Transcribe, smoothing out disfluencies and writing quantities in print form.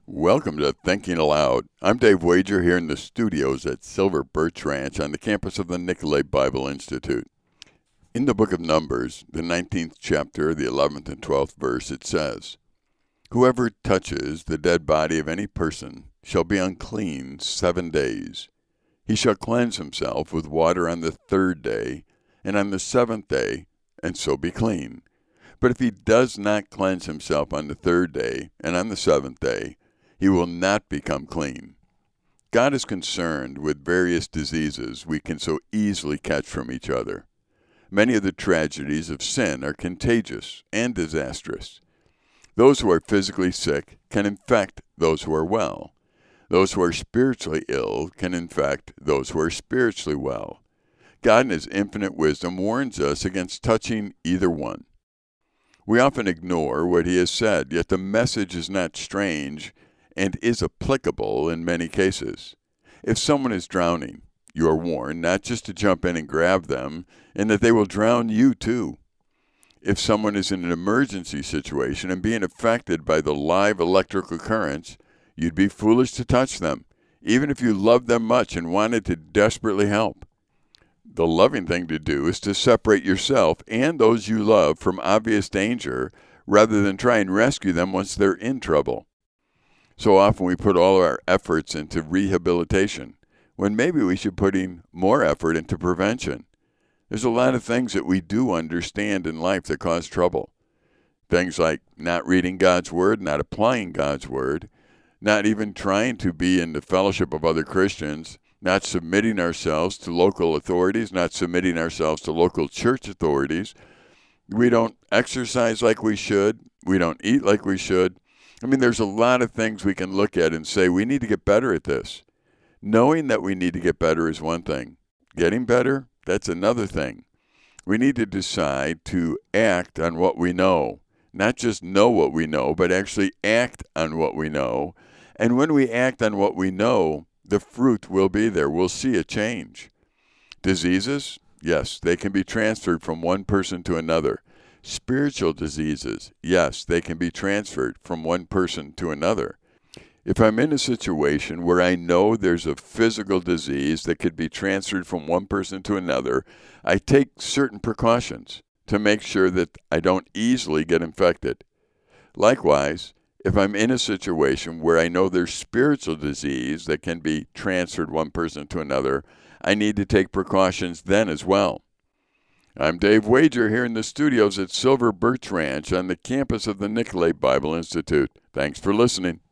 Welcome to Thinking Aloud. I'm Dave Wager here in the studios at Silver Birch Ranch on the campus of the Nicolet Bible Institute. In the book of Numbers, the 19th chapter, the 11th and 12th verse, it says, "Whoever touches the dead body of any person shall be unclean 7 days. He shall cleanse himself with water on the 3rd day, and on the 7th day, and so be clean. But if he does not cleanse himself on the 3rd day and on the 7th day, he will not become clean." God is concerned with various diseases we can so easily catch from each other. Many of the tragedies of sin are contagious and disastrous. Those who are physically sick can infect those who are well. Those who are spiritually ill can infect those who are spiritually well. God in His infinite wisdom warns us against touching either one. We often ignore what He has said, yet the message is not strange and is applicable in many cases. If someone is drowning, you are warned not just to jump in and grab them, and that they will drown you too. If someone is in an emergency situation and being affected by the live electrical currents, you'd be foolish to touch them, even if you loved them much and wanted to desperately help. The loving thing to do is to separate yourself and those you love from obvious danger rather than try and rescue them once they're in trouble. So often we put all our efforts into rehabilitation, when maybe we should put in more effort into prevention. There's a lot of things that we do understand in life that cause trouble. Things like not reading God's Word, not applying God's Word, not even trying to be in the fellowship of other Christians, not submitting ourselves to local authorities, not submitting ourselves to local church authorities. We don't exercise like we should. We don't eat like we should. There's a lot of things we can look at and say, we need to get better at this. Knowing that we need to get better is one thing. Getting better, that's another thing. We need to decide to act on what we know. Not just know what we know, but actually act on what we know. And when we act on what we know, the fruit will be there. We'll see a change. Diseases, yes, they can be transferred from one person to another. Spiritual diseases, yes, they can be transferred from one person to another. If I'm in a situation where I know there's a physical disease that could be transferred from one person to another, I take certain precautions to make sure that I don't easily get infected. Likewise, if I'm in a situation where I know there's spiritual disease that can be transferred one person to another, I need to take precautions then as well. I'm Dave Wager here in the studios at Silver Birch Ranch on the campus of the Nicolet Bible Institute. Thanks for listening.